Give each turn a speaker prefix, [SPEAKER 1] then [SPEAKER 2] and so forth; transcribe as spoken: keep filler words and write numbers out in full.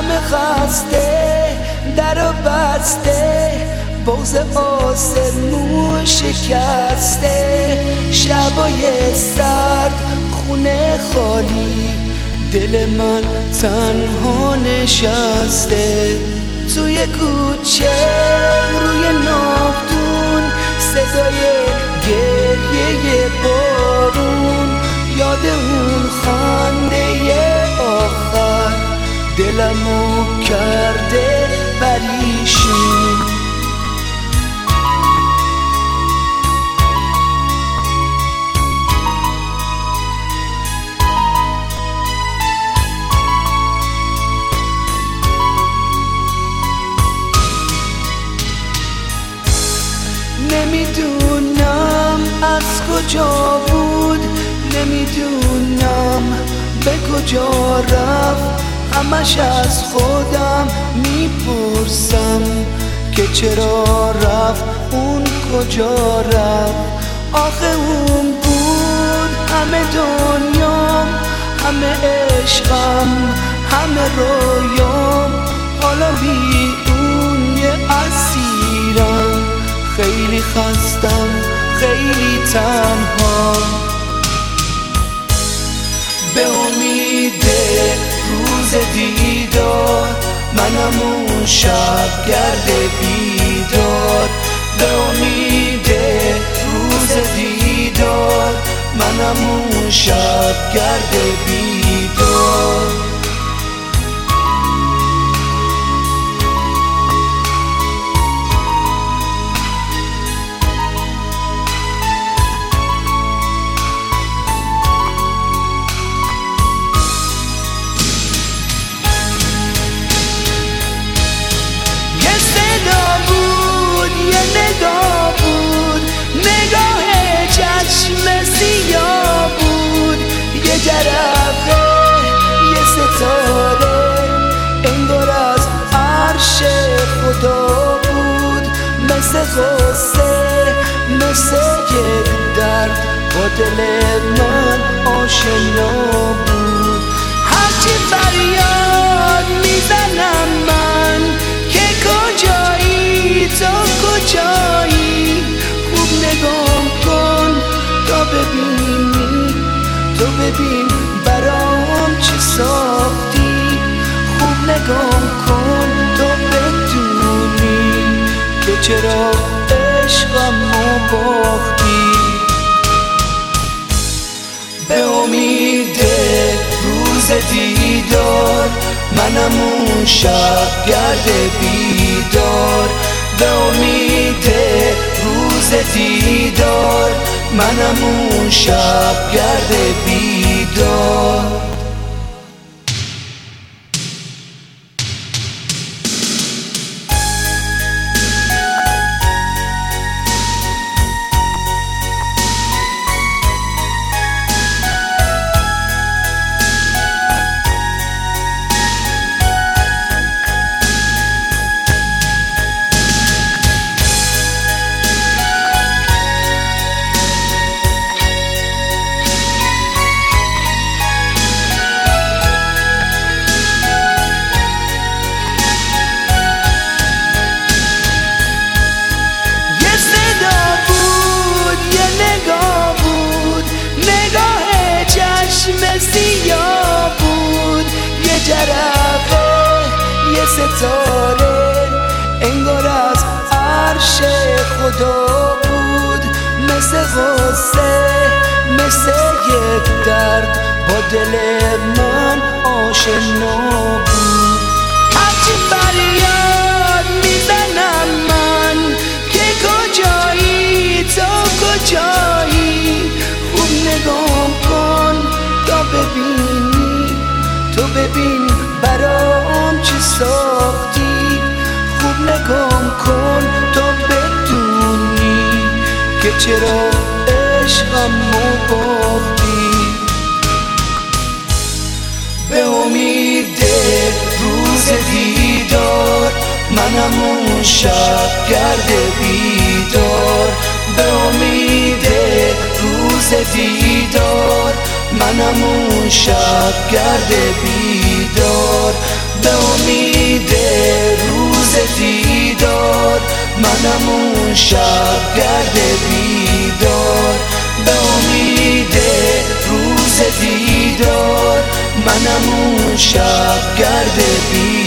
[SPEAKER 1] همه خسته در و بسته، بغض آسمون شکسته، شبای سرد خونه خالی، دل من تنها نشسته. توی کوچه روی ناودون صدای گریه بارون، یاد اون خنده آخر دلمو کرده پریشون. نمیدونم از کجا بود، نمیدونم به کجا رفت، همش از خودم میپرسم که چرا رفت، اون کجا رفت. آخه اون بود همه دنیام، همه عشقم، همه رویام، حالا بی اون یه اسیرم، خیلی خستم، خیلی تنها. به امید روز دیدار منم اون شب گرد بیدار، به امید روز دیدار منم اون شب گرد بیدار. جرقه یه ستاره انگار از عرش خدا بود، مثل غصه مثل یک درد با دل من آشنا بود. هرچی فریاد میزنم من که کجایی تو کجایی، خوب نگاه کن تا ببینی، تو ببین برام چی ساختی، خوب نگاه کن تو بدونی که چرا عشقمو باختی. به امید روز دیدار منم اون شب گرد بیدار، به امید روز دیدار منم اون شب گرد بیدار. جرقه یه ستاره انگار از عرش خدا بود، مثل غصه مثل یک درد با دل من آشنا بود. هرچی فریاد میزنم من که کجایی تو کجایی، خوب نگاه کن تا ببینی، تو ببین برام چی ساختی، خوب نگاه کن تا بدونی که چرا عشقمو باختی. به امید روز دیدار منم اون شب گرد بیدار، به امید روز دیدار منم اون شب گرد بیدار، به امید روز دیدار منم اون شب گرد بیدار به امید روز دیدار منم اون شب گرد بیدار